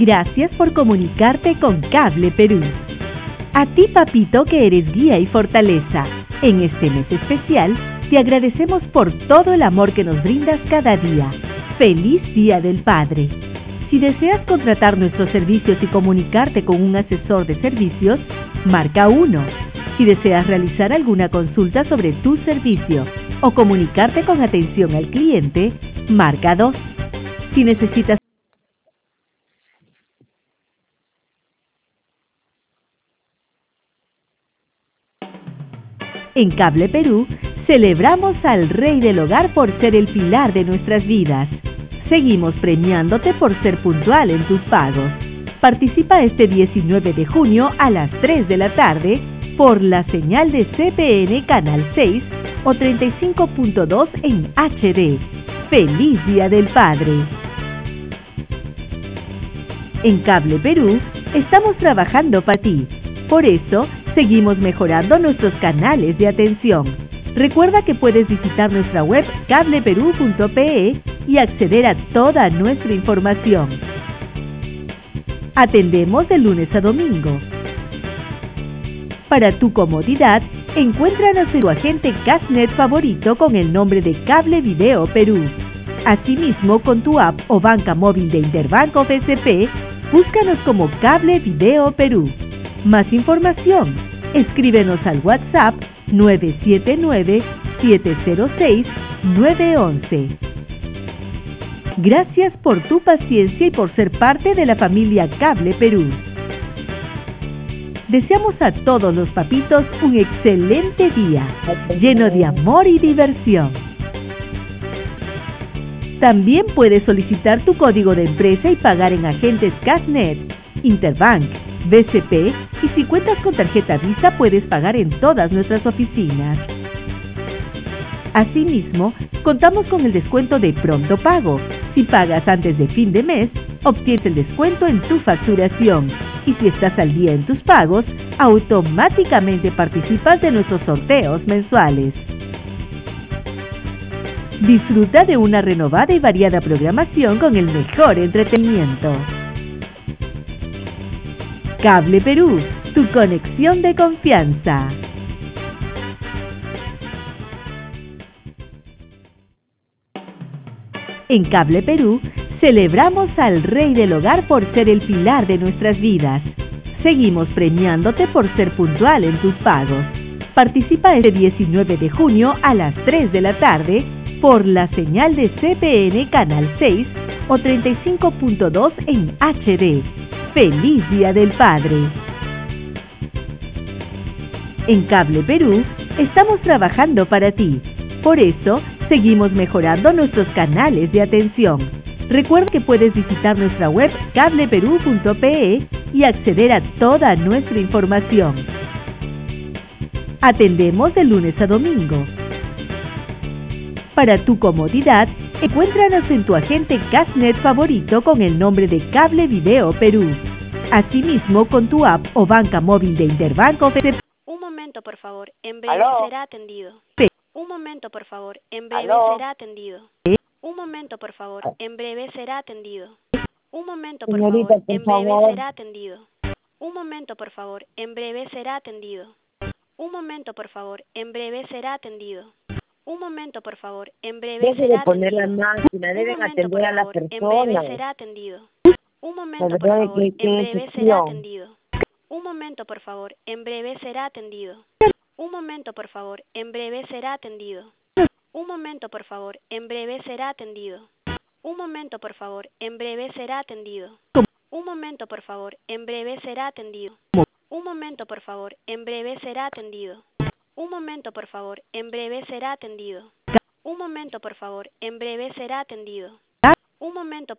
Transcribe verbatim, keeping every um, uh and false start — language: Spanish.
Gracias por comunicarte con Cable Perú. A ti, papito, que eres guía y fortaleza, en este mes especial, te agradecemos por todo el amor que nos brindas cada día. ¡Feliz Día del Padre! Si deseas contratar nuestros servicios y comunicarte con un asesor de servicios, marca uno. Si deseas realizar alguna consulta sobre tu servicio o comunicarte con atención al cliente, marca dos. Si necesitas En Cable Perú, celebramos al Rey del Hogar por ser el pilar de nuestras vidas. Seguimos premiándote por ser puntual en tus pagos. Participa este diecinueve de junio a las tres de la tarde por la señal de C P N Canal seis o treinta y cinco punto dos en H D. ¡Feliz Día del Padre! En Cable Perú, estamos trabajando para ti. Por eso, seguimos mejorando nuestros canales de atención. Recuerda que puedes visitar nuestra web cable perú punto pe y acceder a toda nuestra información. Atendemos de lunes a domingo. Para tu comodidad, encuéntranos en tu agente Cashnet favorito con el nombre de Cable Video Perú. Asimismo, con tu app o banca móvil de Interbanco F S P, búscanos como Cable Video Perú. Más información, escríbenos al WhatsApp nueve siete nueve, siete cero seis, nueve once. Gracias por tu paciencia y por ser parte de la familia Cable Perú. Deseamos a todos los papitos un excelente día, lleno de amor y diversión. También puedes solicitar tu código de empresa y pagar en agentes Cashnet, Interbank, B C P, y si cuentas con tarjeta Visa puedes pagar en todas nuestras oficinas. Asimismo, contamos con el descuento de Pronto Pago. Si pagas antes de fin de mes, obtienes el descuento en tu facturación. Y si estás al día en tus pagos, automáticamente participas de nuestros sorteos mensuales. Disfruta de una renovada y variada programación con el mejor entretenimiento. Cable Perú, tu conexión de confianza. En Cable Perú, celebramos al Rey del Hogar por ser el pilar de nuestras vidas. Seguimos premiándote por ser puntual en tus pagos. Participa este diecinueve de junio a las tres de la tarde por la señal de C P N Canal seis o treinta y cinco punto dos en H D. ¡Feliz Día del Padre! En Cable Perú, estamos trabajando para ti. Por eso, seguimos mejorando nuestros canales de atención. Recuerda que puedes visitar nuestra web cable perú punto pe y acceder a toda nuestra información. Atendemos de lunes a domingo. Para tu comodidad, encuéntranos en tu agente Cashnet favorito con el nombre de Cable Video Perú. Asimismo, con tu app o banca móvil de Interbanco F S P. Un momento, por favor. En breve ¿Aló? será atendido. Un momento, por favor. En breve ¿Aló? será atendido. Un momento, por favor. En breve será atendido. Un momento, por Señorita, favor. por En breve favor. será atendido. Un momento, por favor. En breve será atendido. Un momento, por favor. En breve será atendido. Un momento, por favor. En breve Deje de será poner la atendido. máquina, Un deben momento, por atender a la favor. En breve persona. será atendido. Un La momento, por verdad es favor. que En qué breve será decepción. atendido. Un momento, por favor. En breve será atendido. Un momento, por favor. En breve será atendido. Un momento, por favor. En breve será atendido. Un momento, por favor. En breve será atendido. Un momento, por favor. En breve será atendido. Un momento, por favor. En breve será atendido. Un momento, por favor. En breve será atendido. Un momento, por favor. En breve será atendido. Un momento.